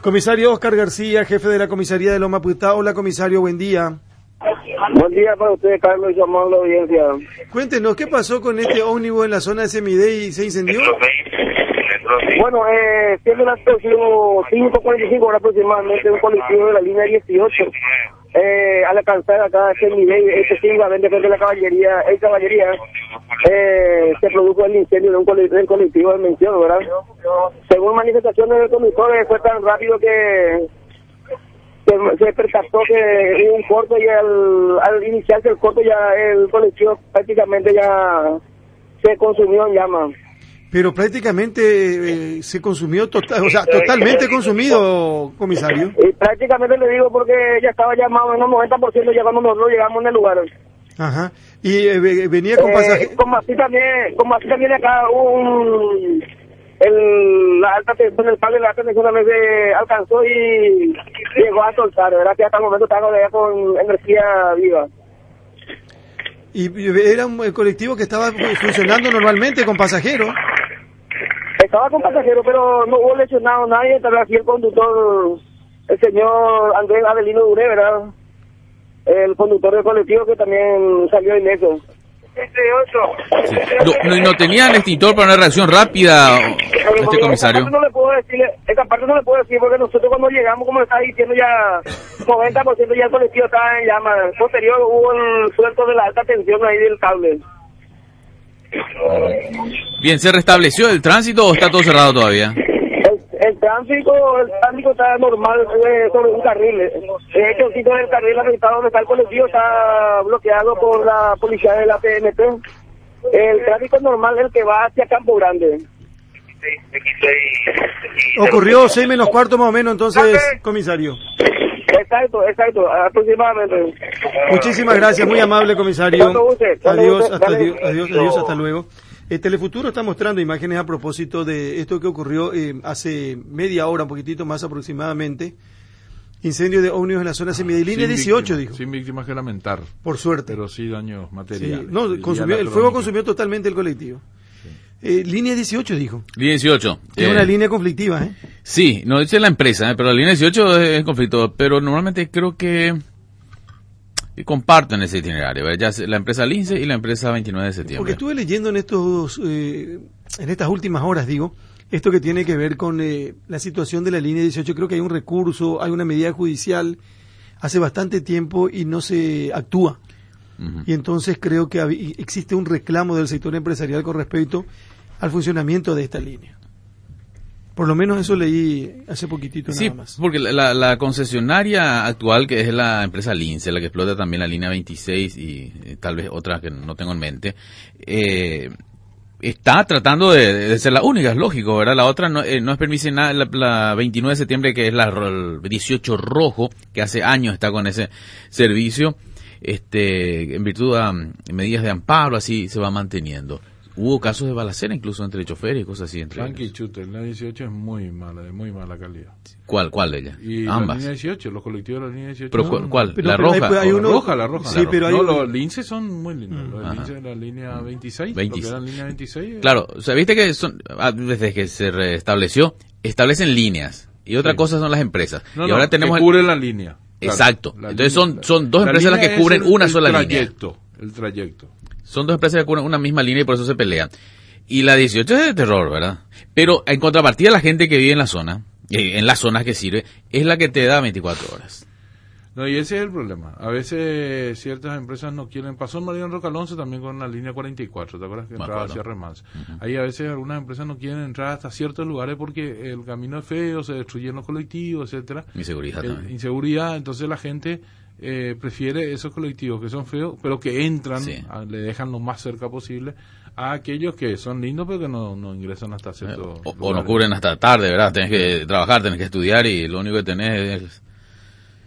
Comisario Oscar García, jefe de la comisaría de Loma Putá. Hola, comisario, buen día. Buen día para usted, Carlos, y su amable audiencia. Cuéntenos, ¿qué pasó con este ómnibus en la zona de Semidey y se incendió? Bueno, siendo las 5:45 horas aproximadamente, un colectivo de la línea 18, al alcanzar acá Semidey, específicamente frente a la caballería, se produjo el incendio de un colectivo de mención, ¿verdad? Según manifestaciones del conductor, fue tan rápido que se percató que hubo un corto y al iniciarse el corto ya el colectivo prácticamente ya se consumió en llamas. Pero prácticamente se consumió, totalmente consumido, comisario. Y prácticamente le digo porque ya estaba llamado en un 90% ya cuando nosotros llegamos en el lugar. Ajá. Y venía con pasajeros. Como así también acá la alta tensión, el cable de la alta tensión también se alcanzó y llegó a soltar, ¿verdad? Que hasta el momento está todavía con energía viva. Y era un colectivo que estaba funcionando normalmente con pasajeros. Estaba con pasajeros, pero no hubo lesionado nadie. Estaba aquí el conductor, el señor Andrés Adelino Duré, ¿verdad? El conductor del colectivo que también salió ileso. Sí. No tenían extintor para una reacción rápida, comisario. Esta parte no le puedo decir porque nosotros cuando llegamos, como le estaba diciendo, ya 90% ya el colectivo estaba en llamas. Posterior hubo el suelto de la alta tensión ahí del cable. Bien, ¿se restableció el tránsito o está todo cerrado todavía? El tránsito está normal sobre un carril. De hecho, el sitio del carril afectado donde está el colectivo está bloqueado por la policía de la PNP. El tráfico normal es el que va hacia Campo Grande. Ocurrió 6:15 más o menos, entonces, comisario. Exacto, aproximadamente. Muchísimas gracias, muy amable, comisario. Adiós, hasta luego. Telefuturo está mostrando imágenes a propósito de esto que ocurrió hace media hora, un poquitito más aproximadamente. Incendio de ómnibus en la zona Semidey, línea 18, dijo. Sin víctimas que lamentar. Por suerte. Pero sí daños materiales. Sí, no, el fuego consumió totalmente el colectivo. Sí. Línea 18, dijo. Línea 18. Es una línea conflictiva, ¿eh? Sí, no dice la empresa, pero la línea 18 es conflicto. Pero normalmente creo que comparten ese itinerario, ¿verdad? Ya la empresa Lince y la empresa 29 de septiembre. Porque estuve leyendo en estas últimas horas, esto que tiene que ver con la situación de la línea 18. Creo que hay un recurso, hay una medida judicial hace bastante tiempo y no se actúa. Uh-huh. Y entonces creo que existe un reclamo del sector empresarial con respecto al funcionamiento de esta línea. Por lo menos eso leí hace poquitito nada más. Sí, porque la concesionaria actual, que es la empresa Lince, la que explota también la línea 26 y tal vez otras que no tengo en mente, está tratando de ser la única, es lógico, ¿verdad? La otra no es permite nada, la 29 de septiembre, que es el 18 rojo, que hace años está con ese servicio, en virtud de medidas de amparo, así se va manteniendo. Hubo casos de balacera incluso entre choferes y cosas así. Tanque y Shooter, la 18 es muy mala, de muy mala calidad. ¿Cuál de ellas? Y ambas. La línea 18, los colectivos de la línea 18. ¿Pero cuál? ¿La roja? La roja. Sí, pero los Lince son muy lindos. Los Lince de la línea 26, lo que era la línea 26. Claro, o sea, viste que desde que se restableció, establecen líneas. Y otra cosa son las empresas. Y ahora tenemos que cubren la línea. Exacto. Claro, entonces línea, son dos empresas las que cubren una sola línea. El trayecto. Son dos empresas que cubren una misma línea y por eso se pelean. Y la 18 es de terror, ¿verdad? Pero en contrapartida, la gente que vive en la zona, en las zonas que sirve, es la que te da 24 horas. No, y ese es el problema. A veces ciertas empresas no quieren. Pasó en Mariano Roca Alonso también con la línea 44, ¿te acuerdas? Que entraba hacia Remanso. Uh-huh. Ahí a veces algunas empresas no quieren entrar hasta ciertos lugares porque el camino es feo, se destruyen los colectivos, etcétera. Inseguridad también. Inseguridad, entonces la gente prefiere esos colectivos que son feos, pero que entran, le dejan lo más cerca posible a aquellos que son lindos pero que no ingresan hasta cierto o no cubren hasta tarde, ¿verdad? Tenés que trabajar, tenés que estudiar y lo único que tenés es